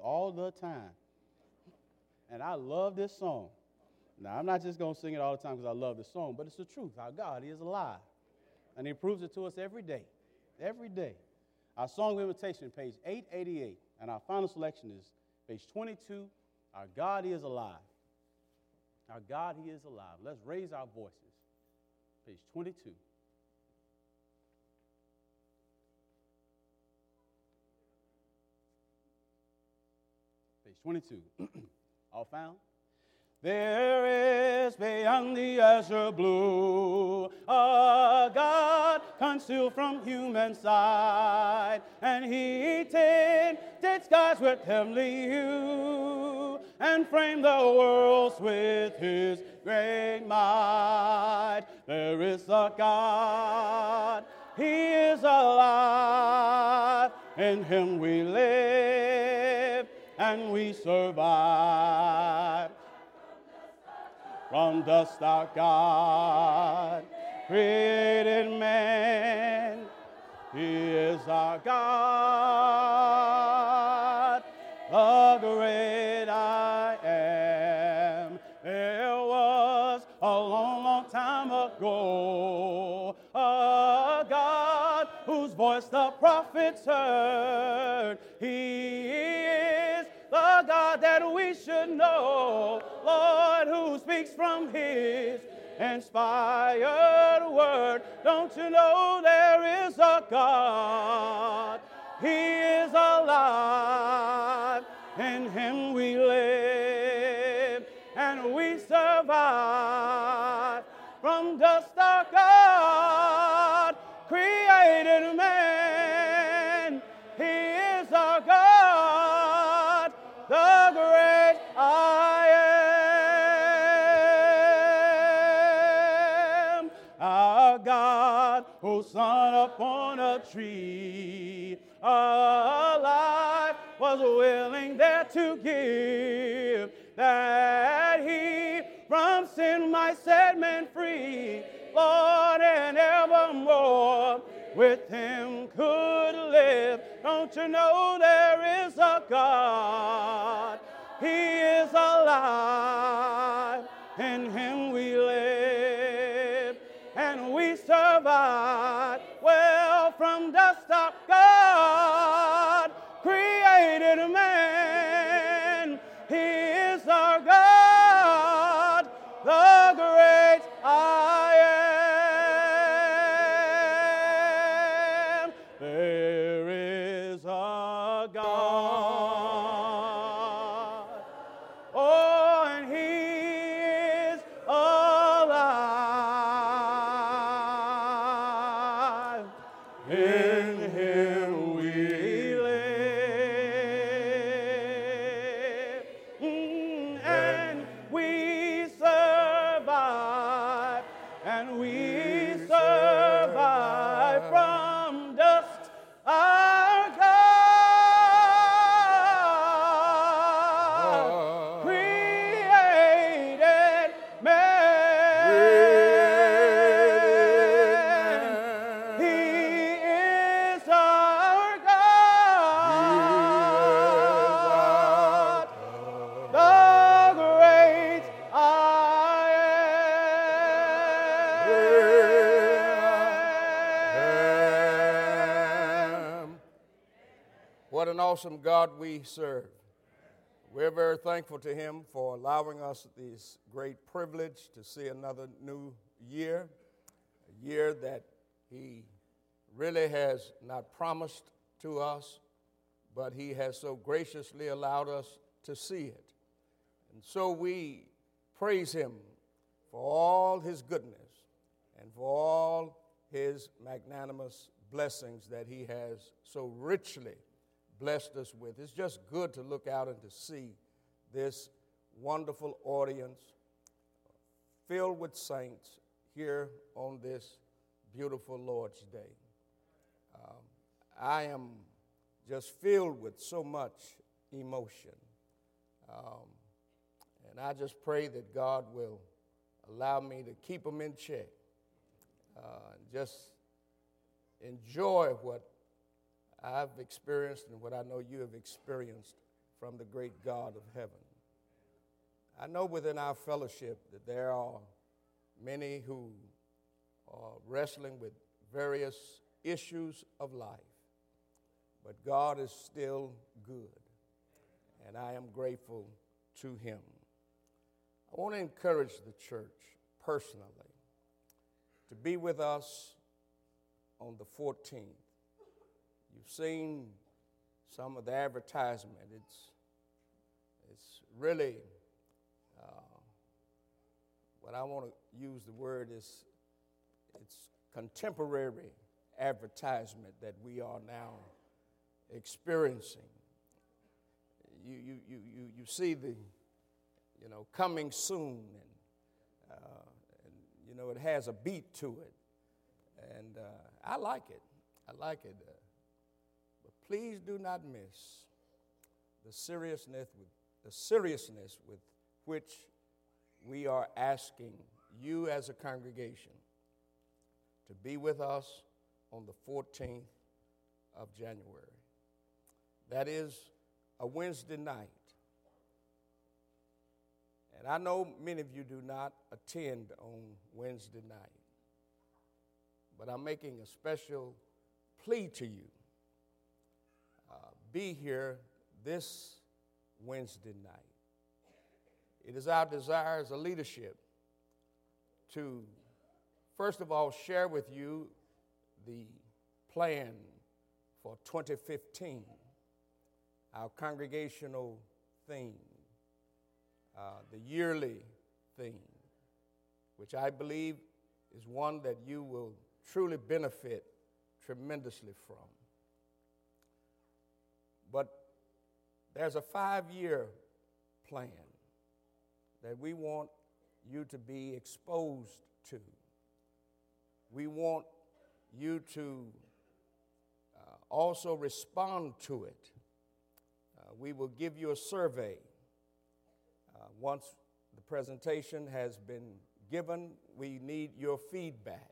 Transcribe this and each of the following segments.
all the time. And I love this song. Now, I'm not just going to sing it all the time because I love the song, but it's the truth. Our God, He is alive. And He proves it to us every day. Every day. Our song invitation, page 888. And our final selection is page 22. Our God, He is alive. Our God, He is alive. Let's raise our voices. Page 22. Page 22. All found? There is beyond the azure blue a God concealed from human sight, and He tinted skies with heavenly hue, and framed the worlds with His great might. There is a God, He is alive, in Him we live and we survive. From dust our God created man. He is our God, the great I am. There was a long, long time ago a God whose voice the prophets heard. He is the God that we should know, Lord, who speaks from His inspired word. Don't you know there is a God? He is alive. In Him we live and we survive. From dust our God created man. He is our God, the great I am. Our God, whose Son upon a tree, alive, was willing there to give, that He from sin might set men free, Lord, and evermore with Him could live. Don't you know there is a God? He is alive. In Him we live and we survive. Well, from dust our God created man. He is our God, the great I am. There is a God. Oh, and He is alive. In Him we live, and we survive, and we survive from dust our God created man. He is our God, the great I am. What an awesome God we serve. We're very thankful to Him for allowing us this great privilege to see another new year, a year that He really has not promised to us, but He has so graciously allowed us to see it. And so we praise Him for all His goodness and for all His magnanimous blessings that He has so richly blessed us with. It's just good to look out and to see this wonderful audience filled with saints here on this beautiful Lord's Day. I am just filled with so much emotion. And I just pray that God will allow me to keep them in check. Just enjoy what I've experienced and what I know you have experienced from the great God of heaven. I know within our fellowship that there are many who are wrestling with various issues of life, but God is still good, and I am grateful to him. I want to encourage the church personally to be with us on the 14th. You've seen some of the advertisement. It's really, what I want to use the word is, it's contemporary advertisement that we are now experiencing. You see the, coming soon, and it has a beat to it, and I like it. But please do not miss the seriousness with which we are asking you as a congregation to be with us on the 14th of January. That is a Wednesday night. And I know many of you do not attend on Wednesday night, but I'm making a special plea to you. Be here this Wednesday night. It is our desire as a leadership to, first of all, share with you the plan for 2015, our congregational theme, the yearly theme, which I believe is one that you will truly benefit tremendously from. But there's a 5-year plan that we want you to be exposed to. We want you to also respond to it. We will give you a survey. Once the presentation has been given, we need your feedback,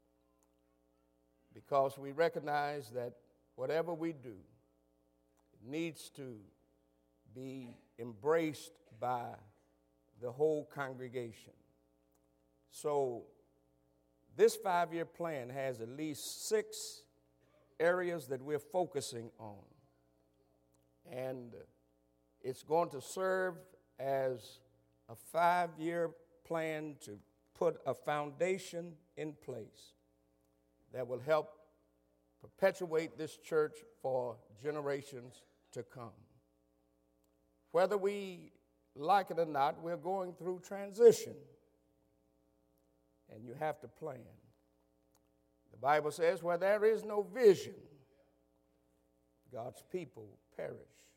because we recognize that whatever we do needs to be embraced by the whole congregation. So this 5-year plan has at least 6 areas that we're focusing on. And it's going to serve as a 5-year plan to put a foundation in place that will help perpetuate this church for generations to come. Whether we like it or not, we're going through transition, and you have to plan. The Bible says, where there is no vision, God's people perish.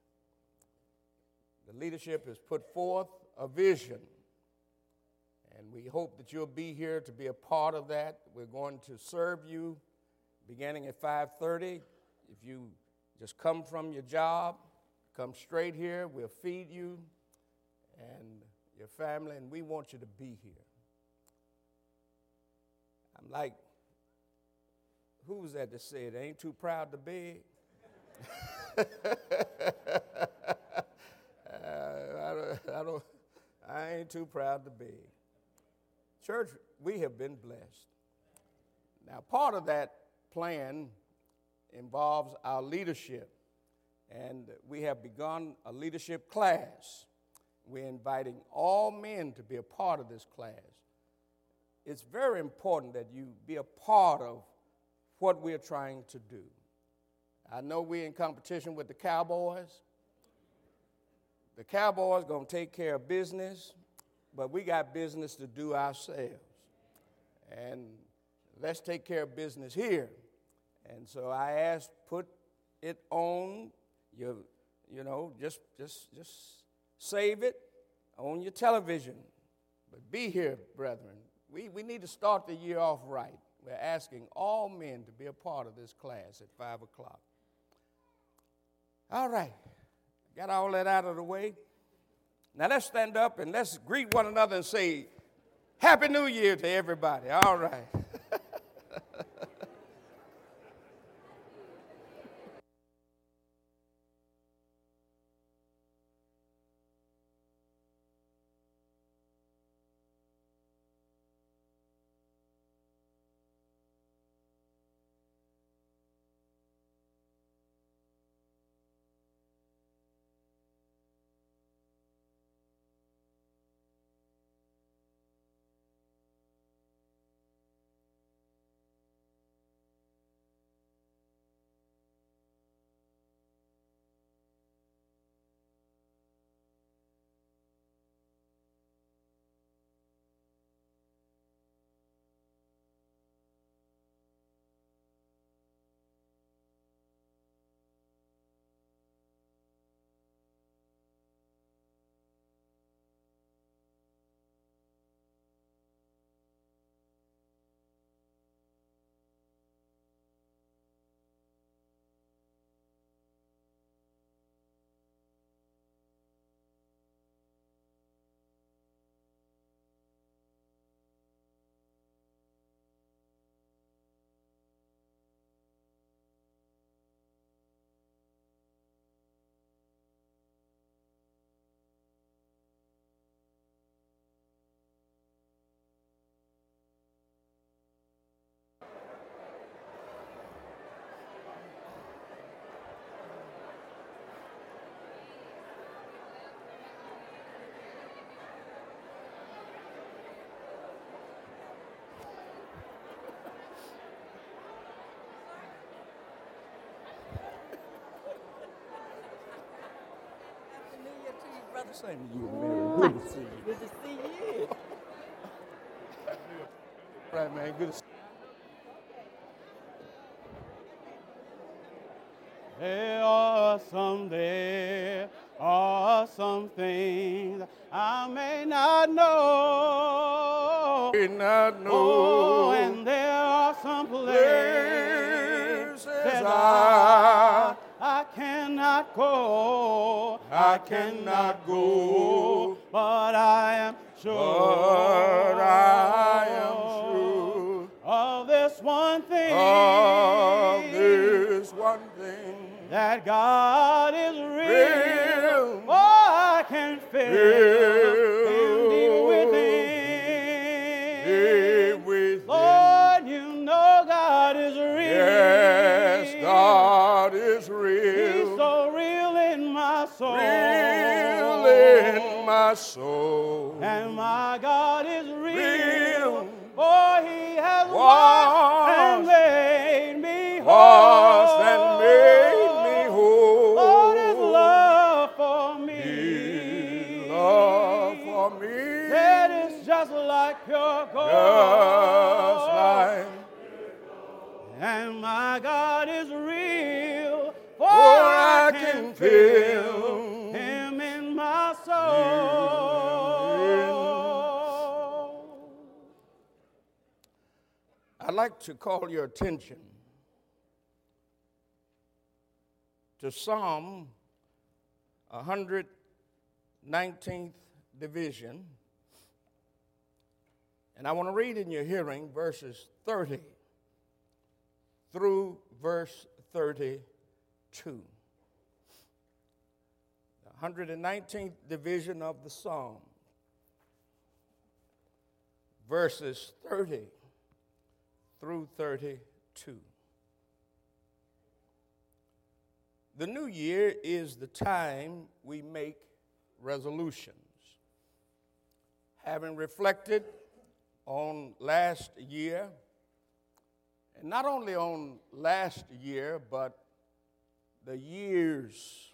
The leadership has put forth a vision, and we hope that you'll be here to be a part of that. We're going to serve you beginning at 5:30. If you just come from your job, come straight here. We'll feed you and your family, and we want you to be here. I'm like, who was that said, ain't too proud to beg? I ain't too proud to beg. Church, we have been blessed. Now, part of that plan involves our leadership, and we have begun a leadership class. We're inviting all men to be a part of this class. It's very important that you be a part of what we're trying to do. I know we're in competition with the Cowboys. The Cowboys going to take care of business, but we got business to do ourselves. And let's take care of business here. And so I asked, put it on your, just save it on your television. But be here, brethren. We need to start the year off right. We're asking all men to be a part of this class at 5 o'clock. All right. Got all that out of the way. Now let's stand up and let's greet one another and say, Happy New Year to everybody. All right. Same to you, Mary. Good to see you. Good to see you. Right, man. Good to see There are some things I may not know. you. Not know. Oh, and there are some places I cannot go. I cannot go. But I am sure. But I am sure of this one thing. of this one thing. That God is real. Real. Oh, I can feel Him deep within. Deep within. Lord, you know God is real. Yes, God is real. He's so real in my soul. Real in my soul. And my God is real. Real. For He has Washed washed and made me whole. Washed and made me whole. Lord, His love for me. His love for me. That is just like pure gold. Just like. And my God is real. For I can feel Him in my soul. I'd like to call your attention to Psalm 119th division. And I want to read in your hearing verses 30 through verse 32. The 119th division of the Psalm, verses 30 through 32. The new year is the time we make resolutions. Having reflected on last year, and not only on last year, but the years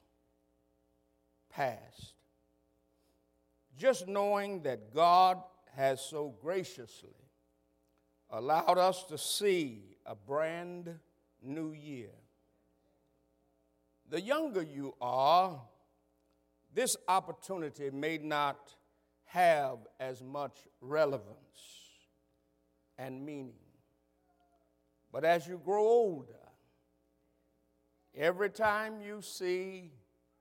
past, just knowing that God has so graciously allowed us to see a brand new year. The younger you are, this opportunity may not have as much relevance and meaning. But as you grow older, every time you see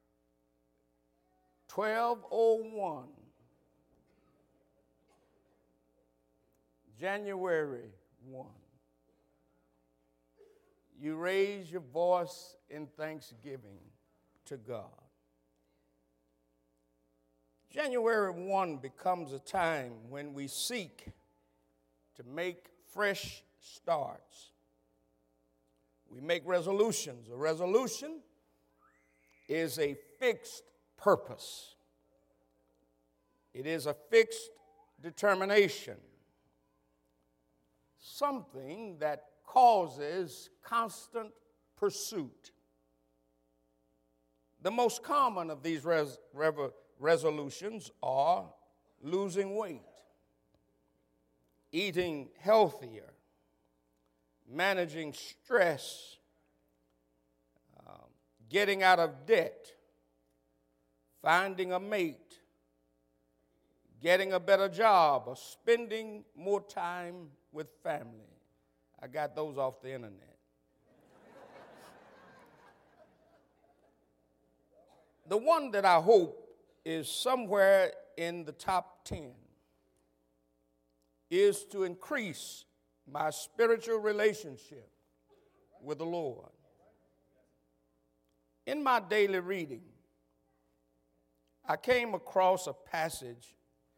1201, January 1, you raise your voice in thanksgiving to God. January 1 becomes a time when we seek to make fresh starts. We make resolutions. A resolution is a fixed purpose. It is a fixed determination. Something that causes constant pursuit. The most common of these resolutions are losing weight, eating healthier, managing stress, getting out of debt, finding a mate, getting a better job, or spending more time with family. I got those off the internet. The one that I hope is somewhere in the top 10 is to increase my spiritual relationship with the Lord. In my daily reading, I came across a passage,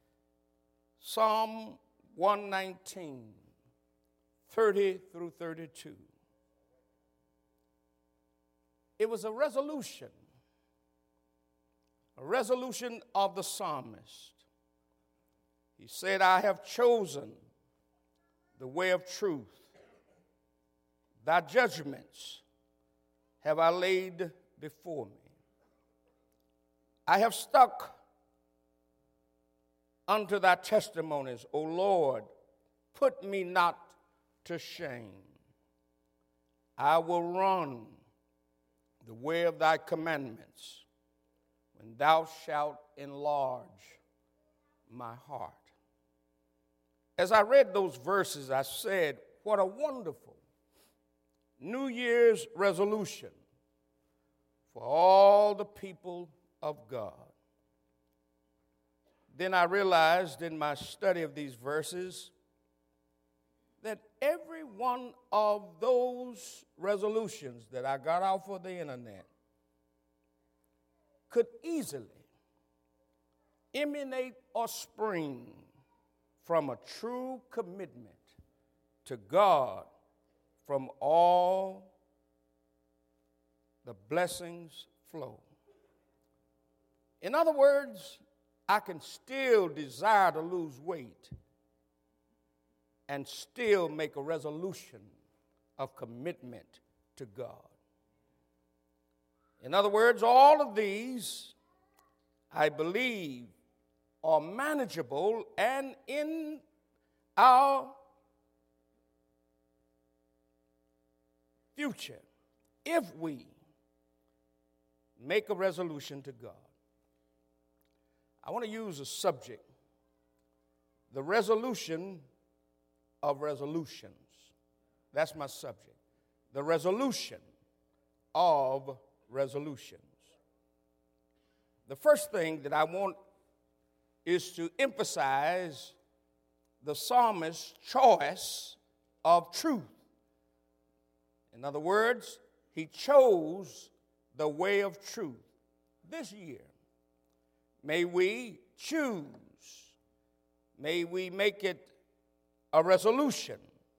Psalm 119, 30 through 32. It was a resolution of the psalmist. He said, I have chosen the way of truth. Thy judgments have I laid before me. I have stuck unto thy testimonies, O Lord, put me not to shame. I will run the way of thy commandments when thou shalt enlarge my heart. As I read those verses, I said, what a wonderful New Year's resolution for all the people of God. Then I realized in my study of these verses that every one of those resolutions that I got off of the internet could easily emanate or spring from a true commitment to God from all the blessings flow. In other words, I can still desire to lose weight and still make a resolution of commitment to God. In other words, all of these, I believe, are manageable and in our future if we make a resolution to God. I want to use a subject, the resolution of resolutions. That's my subject. The resolution of resolutions. The first thing that I want is to emphasize the psalmist's choice of truth. In other words, he chose the way of truth. This year, may we choose, may we make it a resolution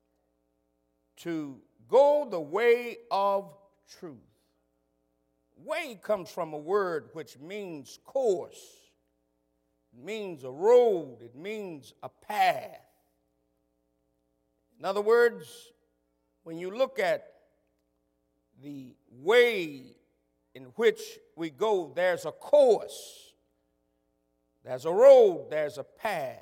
to go the way of truth. Way comes from a word which means course. It means a road. It means a path. In other words, when you look at the way in which we go, there's a course, there's a road, there's a path.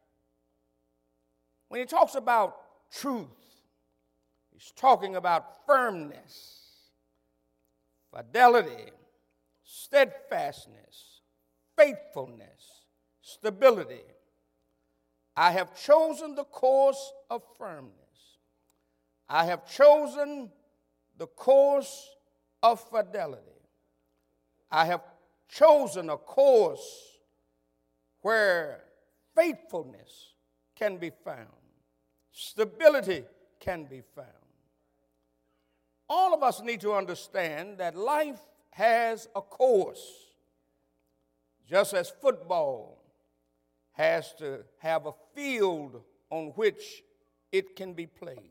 When he talks about truth, he's talking about firmness, fidelity, steadfastness, faithfulness, stability. I have chosen the course of firmness. I have chosen the course of fidelity. I have chosen a course where faithfulness can be found, stability can be found. All of us need to understand that life has a course, just as football has to have a field on which it can be played.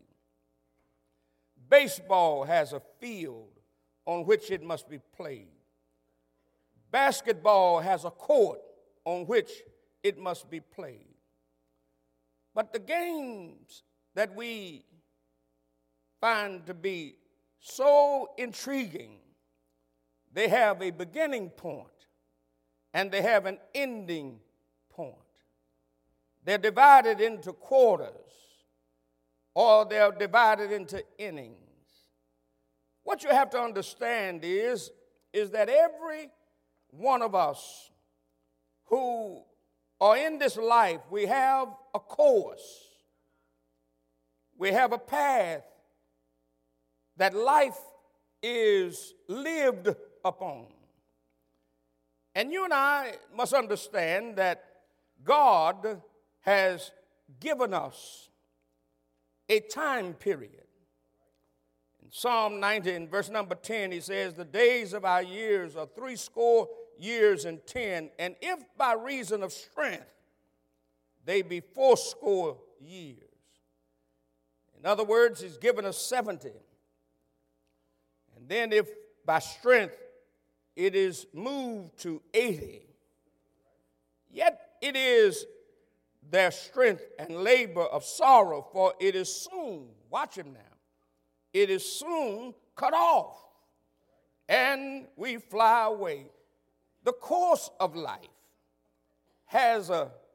Baseball has a field on which it must be played. Basketball has a court on which it must be played. But the games that we find to be so intriguing, they have a beginning point and they have an ending point. They're divided into quarters or they're divided into innings. What you have to understand is that every one of us who are in this life, we have a course. We have a path that life is lived upon. And you and I must understand that God has given us a time period. In Psalm 90, in verse number 10, he says, the days of our years are 80 years and 10, and if by reason of strength they be 80 years. In other words, he's given us 70. And then if by strength it is moved to 80, yet it is their strength and labor of sorrow, for it is soon, watch him now, it is soon cut off, and we fly away. The course of life has a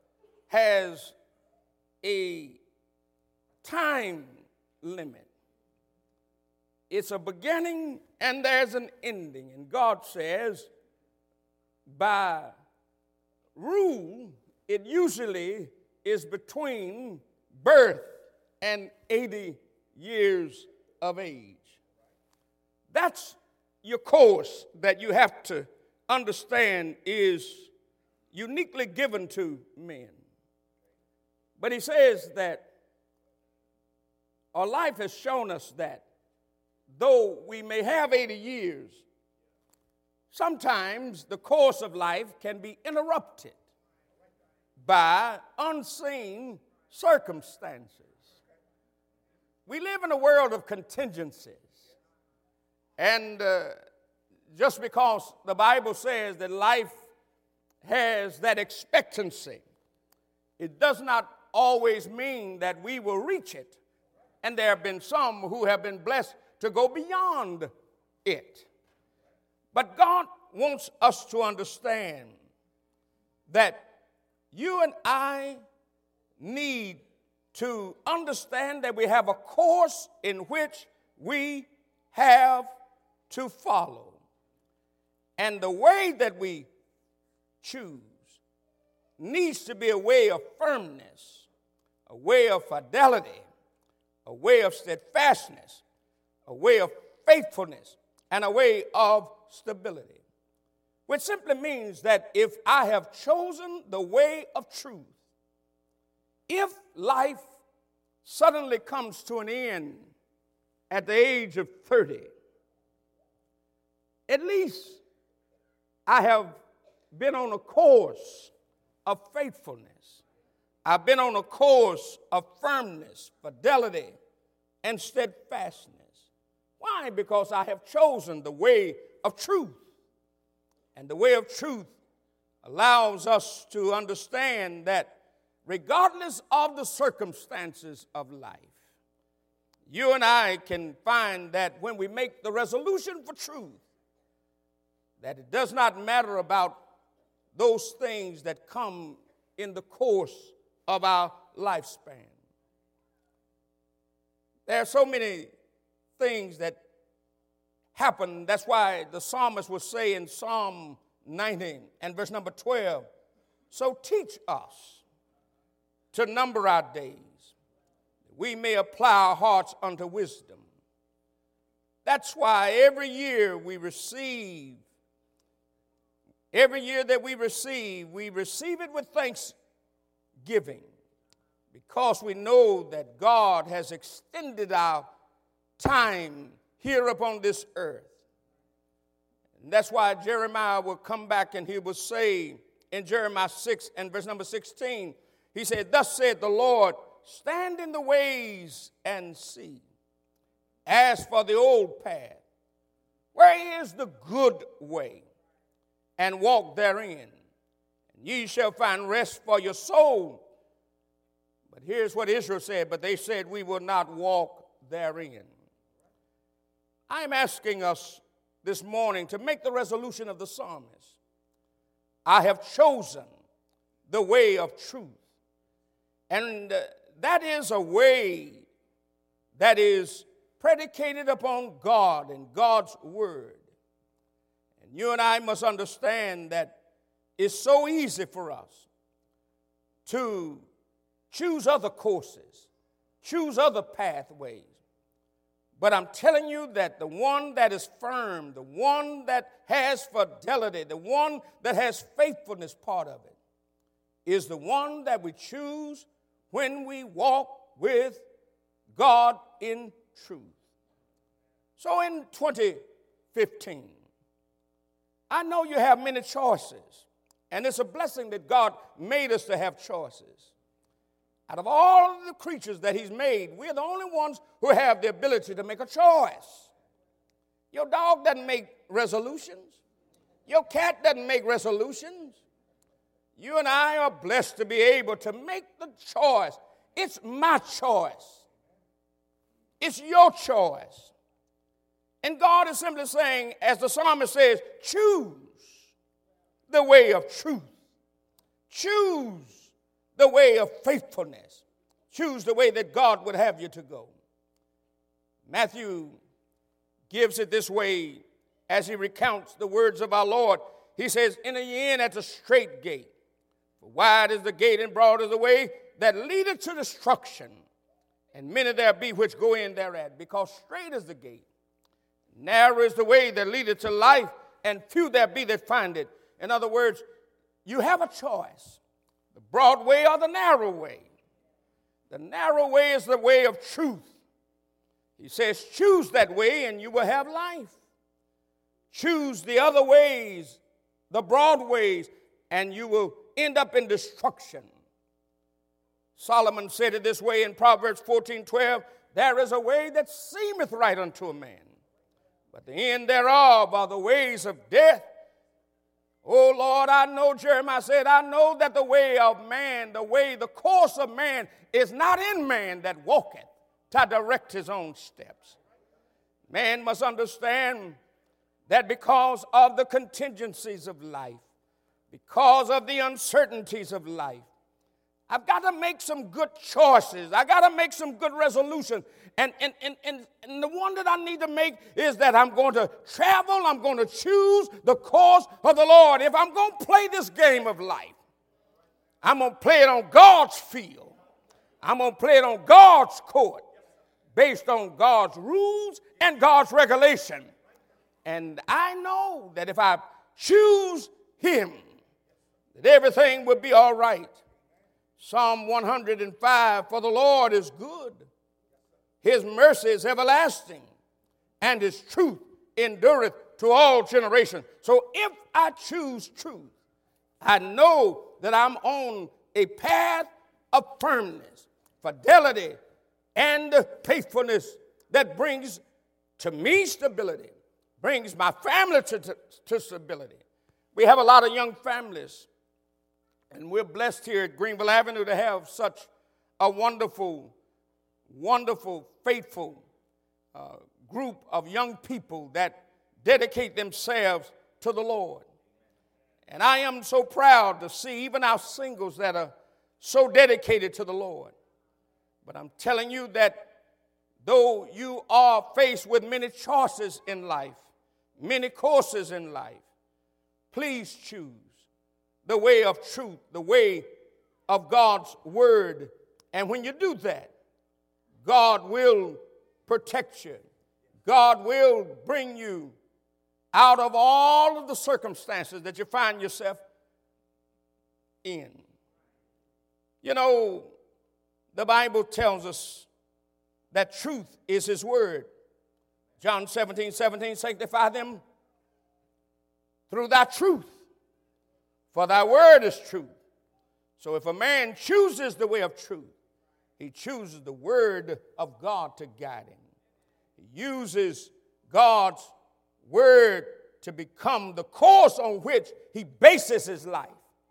has a time limit. It's a beginning and there's an ending. And God says, by rule, it usually is between birth and 80 years of age. That's your course that you have to understand is uniquely given to men. But he says that our life has shown us that though we may have 80 years, sometimes the course of life can be interrupted by unseen circumstances. We live in a world of contingencies. And just because the Bible says that life has that expectancy, it does not always mean that we will reach it. And there have been some who have been blessed to go beyond it. But God wants us to understand that you and I need to understand that we have a course in which we have to follow. And the way that we choose needs to be a way of firmness, a way of fidelity, a way of steadfastness, a way of faithfulness, and a way of stability. Which simply means that if I have chosen the way of truth, if life suddenly comes to an end at the age of 30, at least I have been on a course of faithfulness. I've been on a course of firmness, fidelity, and steadfastness. Why? Because I have chosen the way of truth. And the way of truth allows us to understand that regardless of the circumstances of life, you and I can find that when we make the resolution for truth, that it does not matter about those things that come in the course of our lifespan. There are so many things that happen. That's why the psalmist will say in Psalm 90 and verse number 12, so teach us to number our days, that we may apply our hearts unto wisdom. That's why every year that we receive it with thanksgiving, because we know that God has extended our time here upon this earth. And that's why Jeremiah will come back and he will say in Jeremiah 6 and verse number 16, he said, thus said the Lord, stand in the ways and see. As for the old path, where is the good way? And walk therein, and ye shall find rest for your soul. But here's what Israel said, but they said, we will not walk therein. I'm asking us this morning to make the resolution of the psalmist. I have chosen the way of truth. And that is a way that is predicated upon God and God's word. And you and I must understand that it's so easy for us to choose other courses, choose other pathways. But I'm telling you that the one that is firm, the one that has fidelity, the one that has faithfulness part of it, is the one that we choose when we walk with God in truth. So in 2015, I know you have many choices, and it's a blessing that God made us to have choices. Out of all of the creatures that he's made, we're the only ones who have the ability to make a choice. Your dog doesn't make resolutions. Your cat doesn't make resolutions. You and I are blessed to be able to make the choice. It's my choice. It's your choice. And God is simply saying, as the psalmist says, choose the way of truth. Choose the way of faithfulness. Choose the way that God would have you to go. Matthew gives it this way as he recounts the words of our Lord. He says, enter ye in at the straight gate. For wide is the gate and broad is the way that leadeth to destruction. And many there be which go in thereat. Because straight is the gate, narrow is the way that leadeth to life, and few there be that find it. In other words, you have a choice. The broad way or the narrow way. The narrow way is the way of truth. He says, choose that way and you will have life. Choose the other ways, the broad ways, and you will end up in destruction. Solomon said it this way in Proverbs 14:12, there is a way that seemeth right unto a man, but the end thereof are the ways of death. Oh Lord, I know, Jeremiah said, I know that the way of man, the course of man is not in man that walketh to direct his own steps. Man must understand that because of the contingencies of life, because of the uncertainties of life, I've got to make some good choices. I got to make some good resolutions. And the one that I need to make is that I'm going to travel, I'm going to choose the course of the Lord. If I'm going to play this game of life, I'm going to play it on God's field. I'm going to play it on God's court, based on God's rules and God's regulation. And I know that if I choose Him, that everything will be all right. Psalm 105, for the Lord is good. His mercy is everlasting, and His truth endureth to all generations. So if I choose truth, I know that I'm on a path of firmness, fidelity, and faithfulness that brings to me stability, brings my family to stability. We have a lot of young families, and we're blessed here at Greenville Avenue to have such a wonderful, faithful group of young people that dedicate themselves to the Lord. And I am so proud to see even our singles that are so dedicated to the Lord. But I'm telling you that though you are faced with many choices in life, many courses in life, please choose the way of truth, the way of God's word. And when you do that, God will protect you. God will bring you out of all of the circumstances that you find yourself in. You know, the Bible tells us that truth is His word. John 17:17, sanctify them through thy truth, for thy word is truth. So if a man chooses the way of truth, he chooses the word of God to guide him. He uses God's word to become the course on which he bases his life.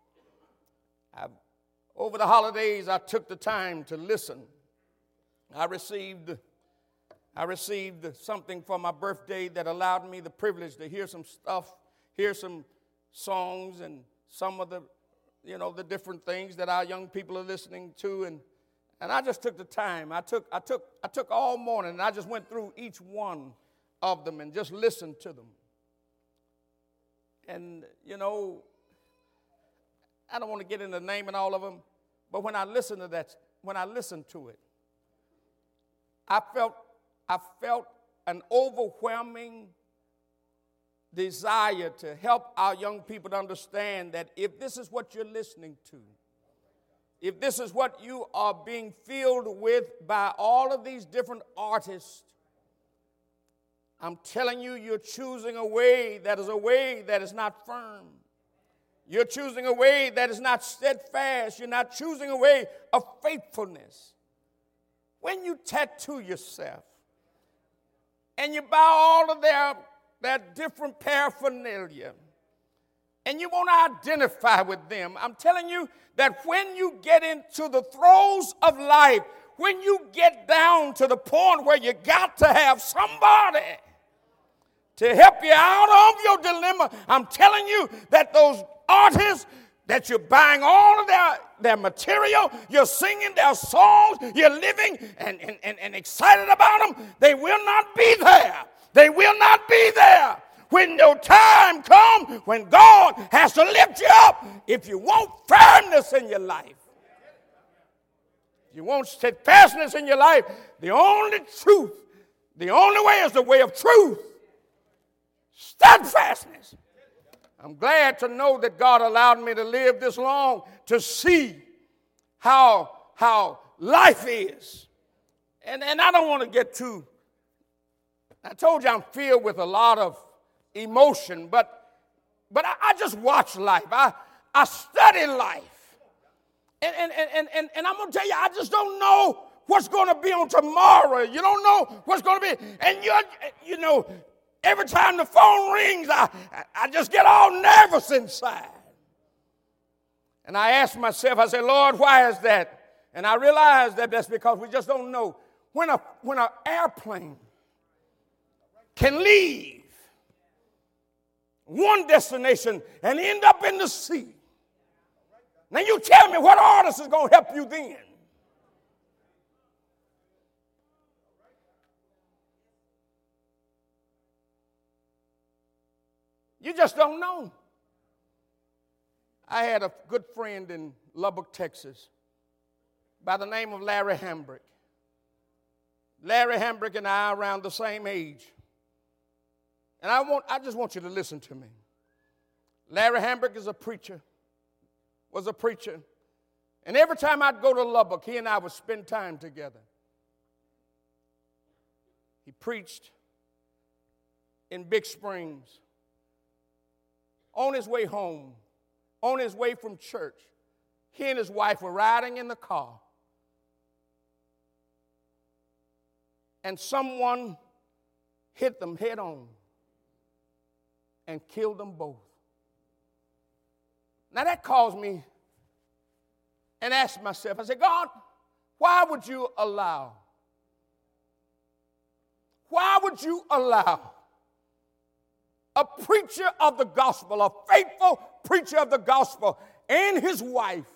Over the holidays, I took the time to listen. I received something for my birthday that allowed me the privilege to hear some stuff, hear some songs and some of the, the different things that our young people are listening to. And I just took the time. I took all morning, and I just went through each one of them and just listened to them. And, I don't want to get into naming all of them, but when I listened to it, I felt an overwhelming desire to help our young people to understand that if this is what you're listening to, if this is what you are being filled with by all of these different artists, I'm telling you, you're choosing a way that is not firm. You're choosing a way that is not steadfast. You're not choosing a way of faithfulness. When you tattoo yourself and you buy all of their different paraphernalia and you want to identify with them, I'm telling you that when you get into the throes of life, when you get down to the point where you got to have somebody to help you out of your dilemma, I'm telling you that those artists that you're buying all of their material, you're singing their songs, you're living and excited about them, they will not be there. They will not be there when your time comes, when God has to lift you up. If you want firmness in your life, you want steadfastness in your life, the only way is the way of truth. Steadfastness. I'm glad to know that God allowed me to live this long to see how life is. And I don't want to get too, I told you I'm filled with a lot of emotion, but I just watch life. I study life. And I'm going to tell you, I just don't know what's going to be on tomorrow. You don't know what's going to be. And you know, every time the phone rings, I just get all nervous inside. And I ask myself, I say, Lord, why is that? And I realize that that's because we just don't know. When an airplane can leave one destination and end up in the sea, now you tell me what artist is going to help you then? You just don't know. I had a good friend in Lubbock, Texas, by the name of Larry Hambrick. Larry Hambrick and I are around the same age. And I just want you to listen to me. Larry Hambrick was a preacher. And every time I'd go to Lubbock, he and I would spend time together. He preached in Big Springs. On his way home, on his way from church, he and his wife were riding in the car. And someone hit them head on and killed them both. Now that caused me and asked myself, I said, God, why would you allow a preacher of the gospel, a faithful preacher of the gospel, and his wife,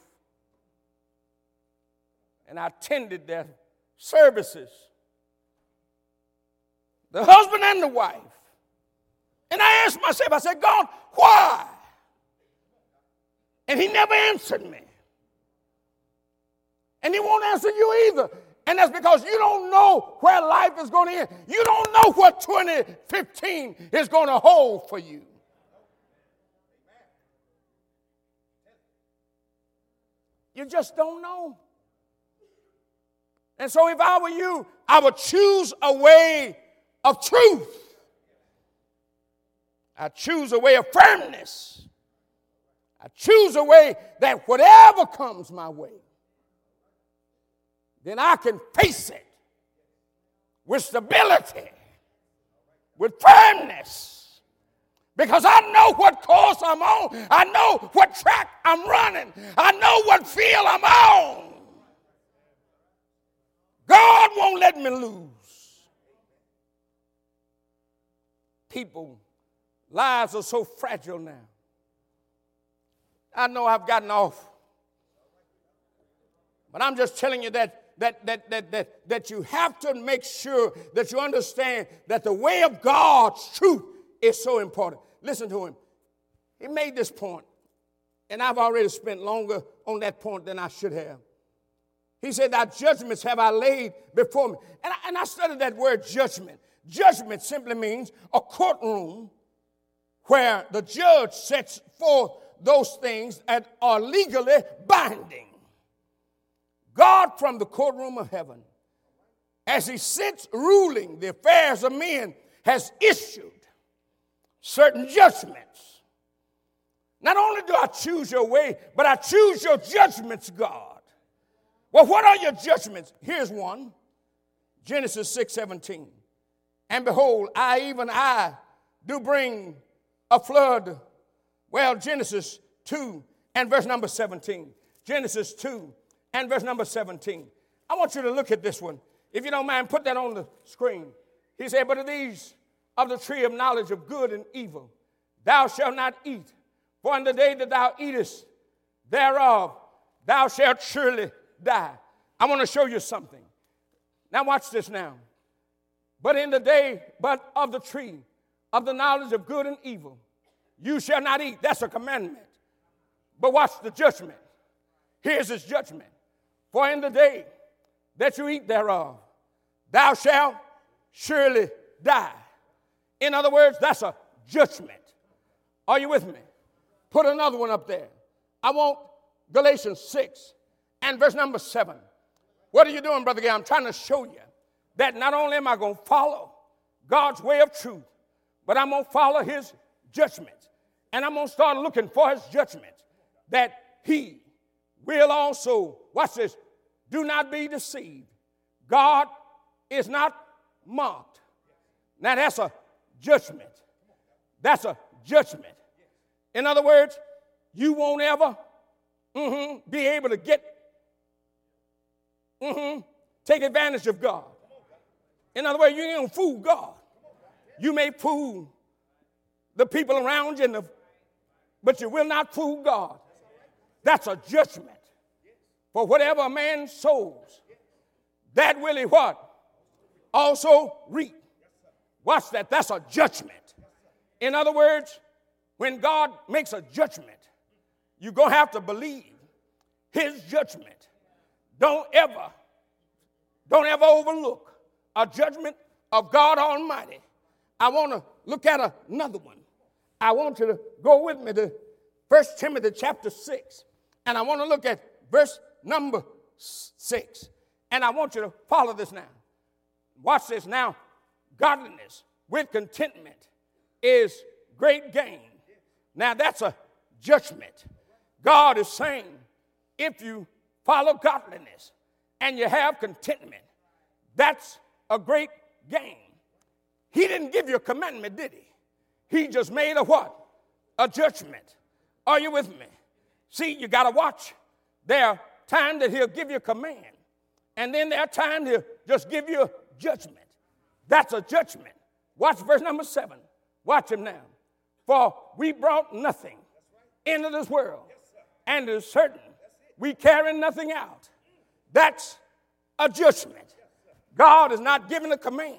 and I attended their services, the husband and the wife, and I asked myself, I said, God, why? And he never answered me. And he won't answer you either. And that's because you don't know where life is going to end. You don't know what 2015 is going to hold for you. You just don't know. And so if I were you, I would choose a way of truth. I choose a way of firmness. I choose a way that whatever comes my way, then I can face it with stability, with firmness, because I know what course I'm on. I know what track I'm running. I know what field I'm on. God won't let me lose. People's lives are so fragile now. I know I've gotten off, but I'm just telling you that you have to make sure that you understand that the way of God's truth is so important. Listen to him. He made this point, and I've already spent longer on that point than I should have. He said, thy judgments have I laid before me. And I studied that word judgment. Judgment simply means a courtroom where the judge sets forth those things that are legally binding. God from the courtroom of heaven, as he sits ruling the affairs of men, has issued certain judgments. Not only do I choose your way, but I choose your judgments, God. Well, what are your judgments? Here's one. Genesis 6:17. And behold, I do bring a flood. Well, Genesis 2 and verse number 17. Genesis 2 and verse number 17. I want you to look at this one. If you don't mind, put that on the screen. He said, but of these, of the tree of knowledge of good and evil, thou shalt not eat. For in the day that thou eatest thereof thou shalt surely die. I want to show you something. Now watch this now. But in the day but of the tree of the knowledge of good and evil, you shall not eat. That's a commandment. But watch the judgment. Here's his judgment. For in the day that you eat thereof, thou shalt surely die. In other words, that's a judgment. Are you with me? Put another one up there. I want Galatians 6 and verse number 7. What are you doing, Brother Gay? I'm trying to show you that not only am I going to follow God's way of truth, but I'm going to follow his judgment. And I'm going to start looking for his judgment, that he will also, watch this, do not be deceived. God is not mocked. Now that's a judgment. That's a judgment. In other words, you won't ever be able to take advantage of God. In other words, you ain't gonna fool God. You may fool the people around you, but you will not fool God. That's a judgment. For whatever a man sows, that will he what? Also reap. Watch that. That's a judgment. In other words, when God makes a judgment, you're going to have to believe his judgment. Don't ever overlook a judgment of God Almighty. I want to look at another one. I want you to go with me to 1 Timothy chapter 6. And I want to look at verse number 6. And I want you to follow this now. Watch this now. Godliness with contentment is great gain. Now that's a judgment. God is saying, if you follow godliness and you have contentment, that's a great gain. He didn't give you a commandment, did he? He just made a what? A judgment. Are you with me? See, you got to watch. There are times that he'll give you a command, and then there are times he'll just give you a judgment. That's a judgment. Watch verse number 7. Watch him now. For we brought nothing into this world, and it is certain we carry nothing out. That's a judgment. God is not giving a command.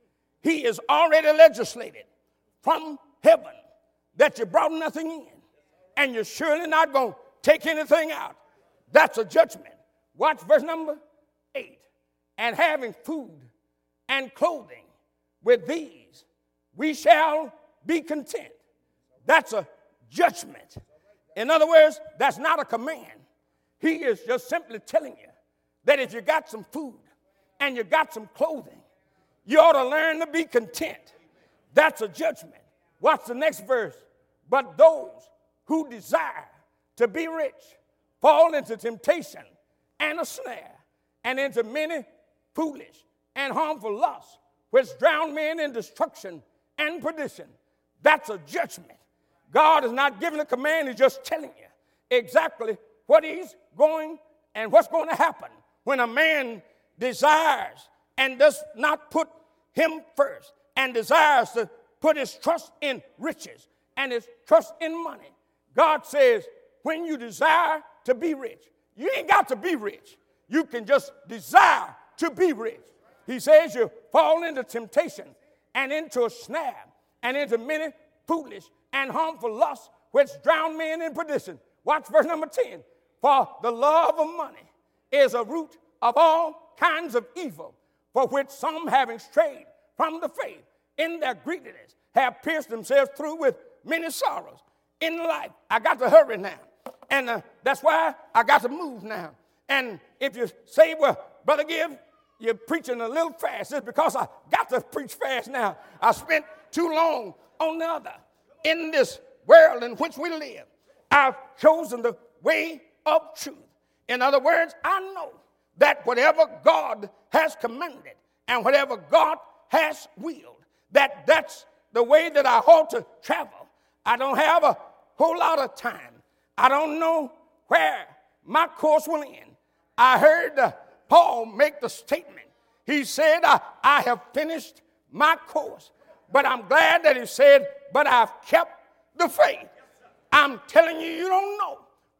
He has already legislated from heaven that you brought nothing in, and you're surely not going to take anything out. That's a judgment. Watch verse number 8. And having food and clothing, with these we shall be content. That's a judgment. In other words, that's not a command. He is just simply telling you that if you got some food and you got some clothing, you ought to learn to be content. That's a judgment. Watch the next verse. But those who desire to be rich fall into temptation and a snare, and into many foolish and harmful lusts, which drown men in destruction and perdition. That's a judgment. God is not giving a command. He's just telling you exactly what he's going and what's going to happen when a man desires and does not put him first and desires to put his trust in riches and his trust in money. God says, when you desire to be rich, you ain't got to be rich. You can just desire to be rich. He says you fall into temptation and into a snare and into many foolish and harmful lusts, which drown men in perdition. Watch verse number 10. For the love of money is a root of all kinds of evil, for which some, having strayed from the faith in their greediness, have pierced themselves through with many sorrows in life. I got to hurry now. And that's why I got to move now. And if you say, well, Brother Gibb, you're preaching a little fast, it's because I got to preach fast now. I spent too long on the other. In this world in which we live, I've chosen the way of truth. In other words, I know that whatever God has commanded and whatever God has willed, that's the way that I ought to travel. I don't have a whole lot of time. I don't know where my course will end. I heard Paul make the statement. He said, I have finished my course. But I'm glad that he said, but I've kept the faith. I'm telling you, you don't know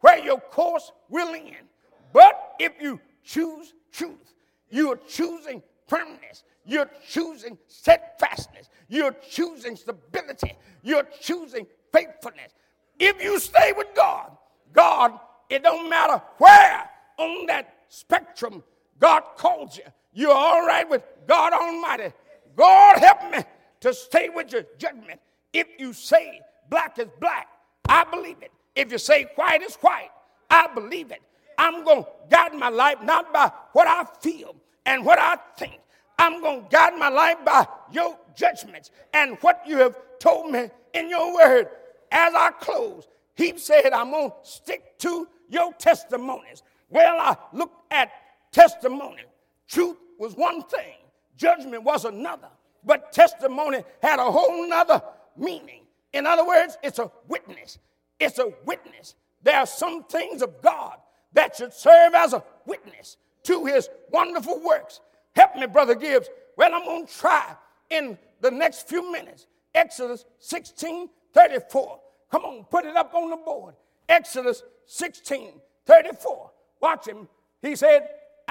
where your course will end. But if you choose truth, you are choosing firmness. You're choosing steadfastness. You're choosing stability. You're choosing faithfulness. If you stay with God, it don't matter where on that spectrum God calls you. You're all right with God Almighty. God, help me to stay with your judgment. If you say black is black, I believe it. If you say white is white, I believe it. I'm going to guide my life not by what I feel and what I think. I'm going to guide my life by your judgments and what you have told me in your word. As I close, he said, I'm going to stick to your testimonies. Well, I looked at testimony. Truth was one thing. Judgment was another. But testimony had a whole nother meaning. In other words, it's a witness. It's a witness. There are some things of God that should serve as a witness to his wonderful works. Help me, Brother Gibbs. Well, I'm going to try in the next few minutes. Exodus 16:34. Come on, put it up on the board. Exodus 16:34. Watch him. He said,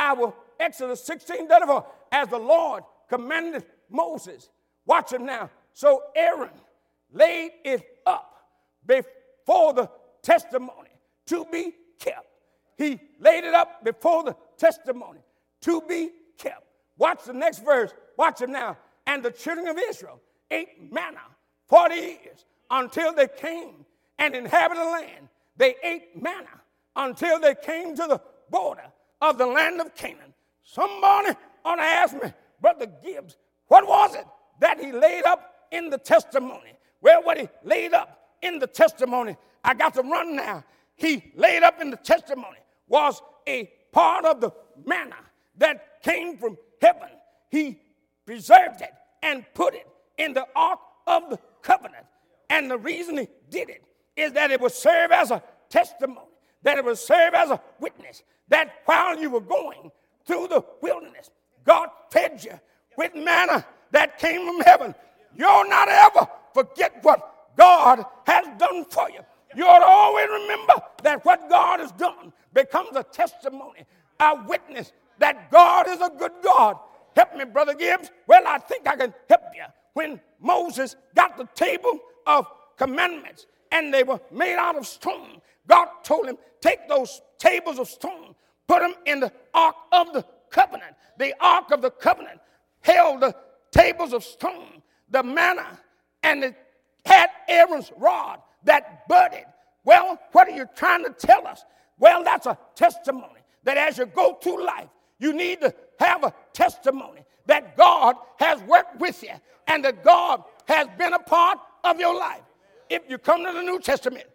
Exodus 16:34, as the Lord commanded Moses. Watch him now. So Aaron laid it up before the testimony to be kept. He laid it up before the testimony to be kept. Watch the next verse. Watch it now. And the children of Israel ate manna 40 years until they came and inhabited the land. They ate manna until they came to the border of the land of Canaan. Somebody ought to ask me, Brother Gibbs, what was it that he laid up in the testimony? Well, what he laid up in the testimony, I got to run now. He laid up in the testimony was a part of the manna that came from heaven. He preserved it and put it in the ark of the covenant. And the reason he did it is that it would serve as a testimony, that it would serve as a witness, that while you were going through the wilderness, God fed you with manna that came from heaven. You'll not ever forget what God has done for you. You ought to always remember that what God has done becomes a testimony, a witness that God is a good God. Help me, Brother Gibbs. Well, I think I can help you. When Moses got the table of commandments and they were made out of stone, God told him, take those tables of stone, put them in the ark of the covenant. The ark of the covenant held the tables of stone, the manna, and it had Aaron's rod that budded. Well, what are you trying to tell us? Well, that's a testimony that as you go through life, you need to have a testimony that God has worked with you and that God has been a part of your life. If you come to the New Testament,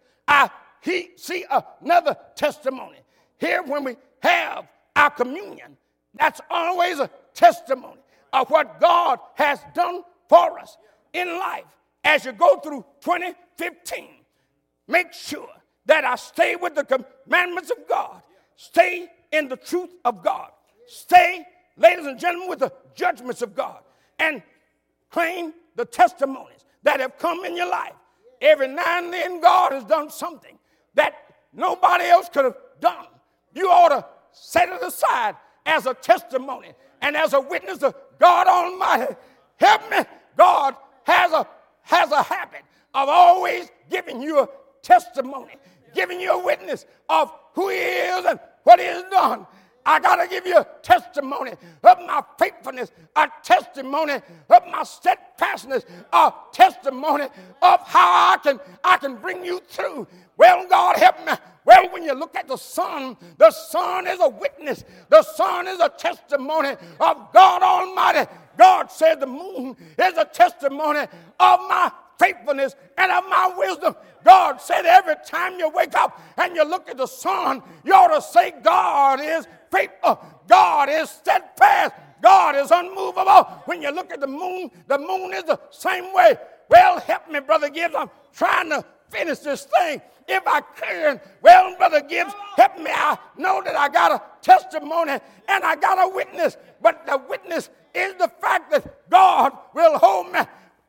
see another testimony. Here when we have our communion, that's always a testimony of what God has done for us in life. As you go through 2015, make sure that I stay with the commandments of God. Stay in the truth of God. Stay, ladies and gentlemen, with the judgments of God. And claim the testimonies that have come in your life. Every now and then, God has done something that nobody else could have done. You ought to set it aside as a testimony and as a witness to God Almighty. Help me. God has a habit of always giving you a testimony, giving you a witness of who he is and what he has done. I got to give you a testimony of my faithfulness, a testimony of my steadfastness, a testimony of how I can bring you through. Well, God help me. Well, when you look at the sun is a witness. The sun is a testimony of God Almighty. God said the moon is a testimony of my faithfulness and of my wisdom. God said every time you wake up and you look at the sun, you ought to say God is faithful. God is steadfast. God is unmovable. When you look at the moon is the same way. Well, help me, Brother Gibbs. I'm trying to finish this thing if I can. Well, Brother Gibbs, help me. I know that I got a testimony and I got a witness, but the witness is the fact that God will hold me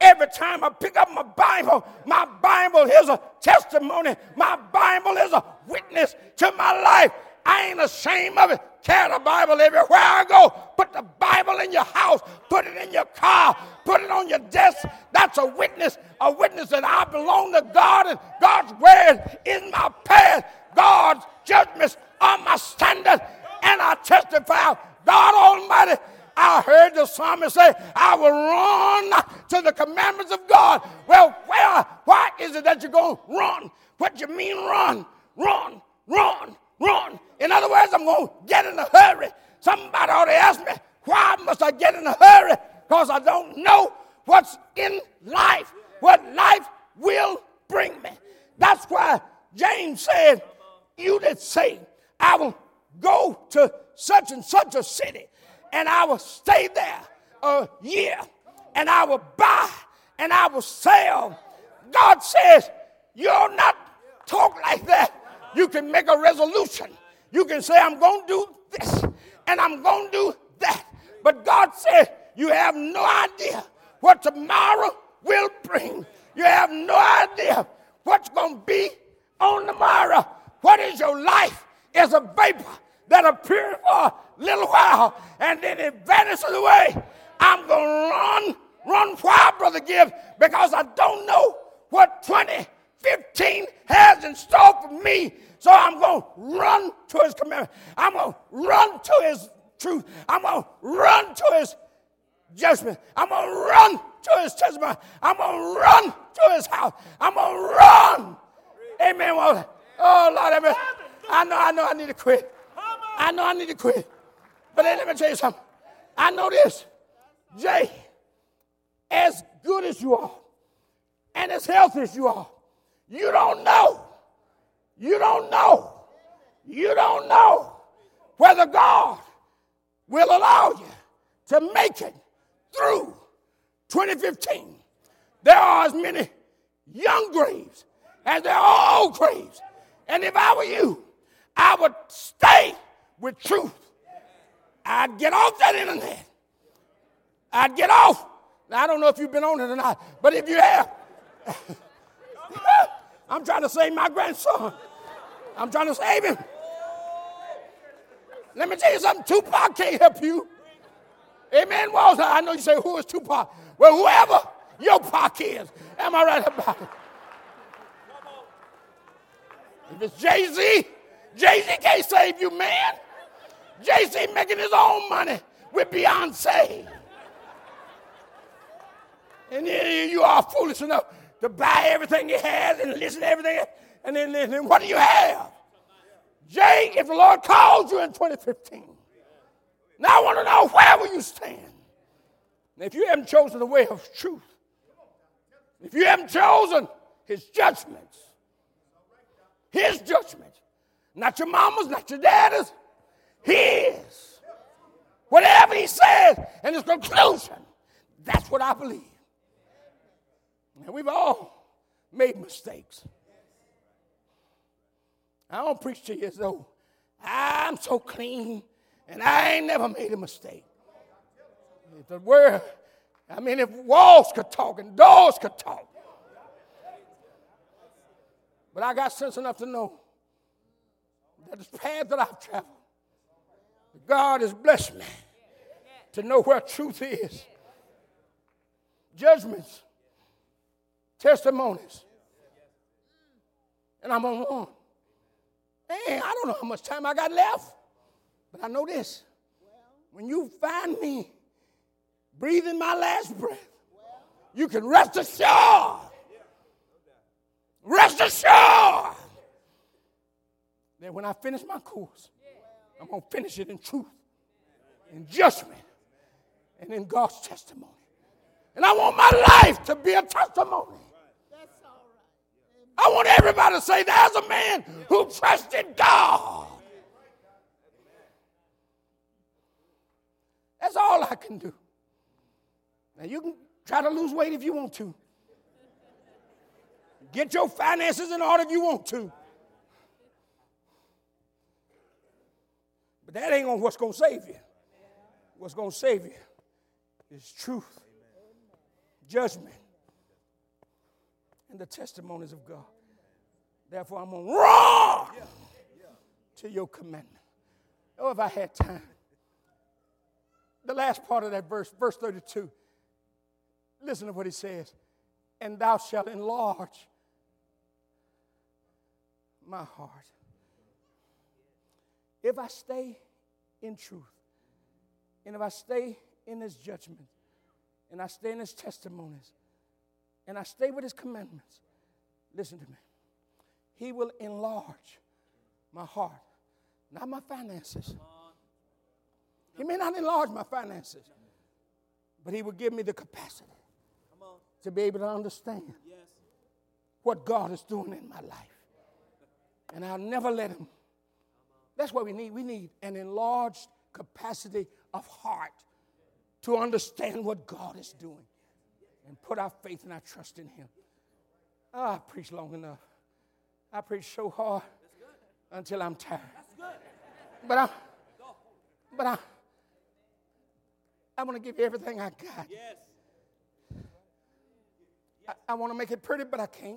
Every time I pick up my Bible is a testimony. My Bible is a witness to my life. I ain't ashamed of it. Carry the Bible everywhere I go. Put the Bible in your house. Put it in your car. Put it on your desk. That's a witness that I belong to God, and God's word is my path. God's judgments are my standard, and I testify, God Almighty, I heard the psalmist say, I will run to the commandments of God. Well, why is it that you're going to run? What you mean run? Run, run, run. In other words, I'm going to get in a hurry. Somebody ought to ask me, why must I get in a hurry? Because I don't know what's in life, what life will bring me. That's why James said, you that say, I will go to such and such a city, and I will stay there a year, and I will buy, and I will sell. God says, you'll not talk like that. You can make a resolution. You can say, I'm going to do this, and I'm going to do that. But God says, you have no idea what tomorrow will bring. You have no idea what's going to be on tomorrow. What is your life is a vapor that appears for a little while, and then it vanishes away. I'm going to run why, Brother Gibbs? Because I don't know what 2015 has in store for me. So I'm going to run to his commandment. I'm going to run to his truth. I'm going to run to his judgment. I'm going to run to his testimony. I'm going to run to his house. I'm going to run. Amen. Oh, Lord, amen. I know I need to quit. I know I need to quit. But then let me tell you something. I know this. Jay, as good as you are and as healthy as you are, you don't know. You don't know. You don't know whether God will allow you to make it through 2015. There are as many young graves as there are old graves. And if I were you, I would stay with truth. I'd get off that internet. I'd get off. Now, I don't know if you've been on it or not, but if you have, I'm trying to save my grandson. I'm trying to save him. Let me tell you something. Tupac can't help you. Amen. Well, I know you say, who is Tupac? Well, whoever your Pac is. Am I right about it? If it's Jay-Z, Jay-Z can't save you, man. Jay-Z making his own money with Beyonce. And then you are foolish enough to buy everything he has and listen to everything. And then what do you have? Jay, if the Lord calls you in 2015, now I want to know, where will you stand? Now, if you haven't chosen the way of truth, if you haven't chosen his judgments, not your mama's, not your daddy's, his. Whatever he says and his conclusion, that's what I believe. And we've all made mistakes. I don't preach to you as though I'm so clean and I ain't never made a mistake. If the word, if walls could talk and doors could talk. But I got sense enough to know that this path that I've traveled, God has blessed me to know where truth is. Judgments, testimonies. And I'm on one. Man, I don't know how much time I got left, but I know this. When you find me breathing my last breath, you can rest assured. Rest assured that when I finish my course, I'm going to finish it in truth, in judgment, and in God's testimony. And I want my life to be a testimony. I want everybody to say, there's a man who trusted God. That's all I can do. Now, you can try to lose weight if you want to. Get your finances in order if you want to. But that ain't what's going to save you. What's going to save you is truth, judgment, and the testimonies of God. Therefore, I'm going to roar to your commandment. Oh, if I had time. The last part of that verse 32. Listen to what he says. And thou shalt enlarge my heart. If I stay in truth, and if I stay in his judgment, and I stay in his testimonies, and I stay with his commandments, listen to me. He will enlarge my heart, not my finances. He may not enlarge my finances, but he will give me the capacity to be able to understand what God is doing in my life. And I'll never let him. That's what we need. We need an enlarged capacity of heart to understand what God is doing and put our faith and our trust in him. Oh, I preached long enough. I preached so hard until I'm tired. But I want to give you everything I got. I want to make it pretty, but I can't.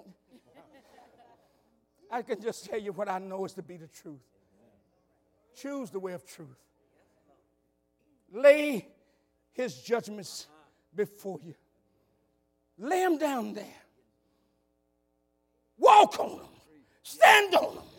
I can just tell you what I know is to be the truth. Choose the way of truth. Lay his judgments before you. Lay them down there. Walk on them. Stand on them.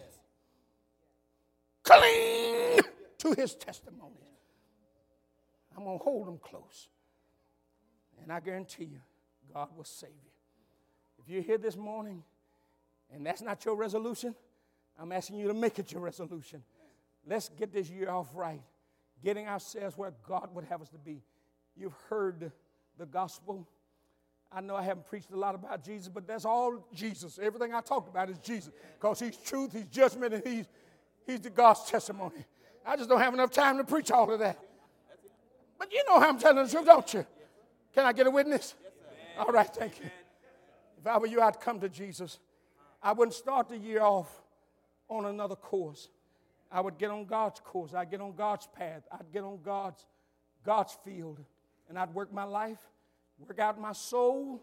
Cling to his testimonies. I'm going to hold them close. And I guarantee you, God will save you. If you're here this morning and that's not your resolution, I'm asking you to make it your resolution. Let's get this year off right, getting ourselves where God would have us to be. You've heard the gospel. I know I haven't preached a lot about Jesus, but that's all Jesus. Everything I talked about is Jesus because he's truth, he's judgment, and he's the God's testimony. I just don't have enough time to preach all of that. But you know how I'm telling the truth, don't you? Can I get a witness? All right, thank you. If I were you, I'd come to Jesus. I wouldn't start the year off on another course. I would get on God's course. I'd get on God's path. I'd get on God's field. And I'd work my life, work out my soul's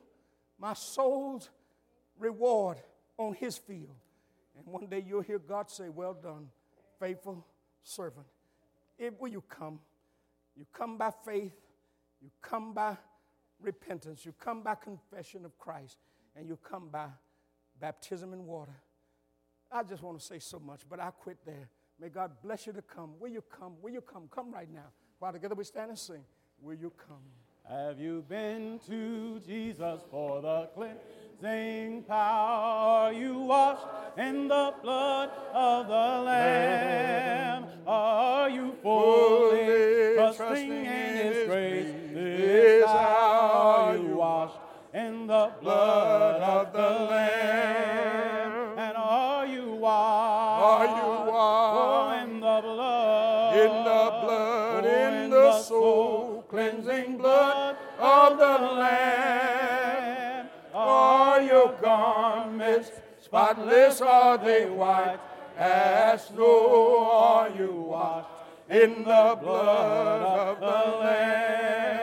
reward on his field. And one day you'll hear God say, well done, faithful servant. Will you come? You come by faith. You come by repentance. You come by confession of Christ. And you come by baptism in water. I just want to say so much, but I'll quit there. May God bless you to come. Will you come? Will you come? Come right now. While together we stand and sing. Will you come? Have you been to Jesus for the cleansing power? Are you washed in the blood of the Lamb? Are you fully trusting in his grace? This hour are you washed in the blood of the Lamb? And are you washed? In the blood? In the blood, in the soul cleansing blood of the Lamb. Are your garments spotless? Are they white as snow? Are you washed in the blood of the Lamb?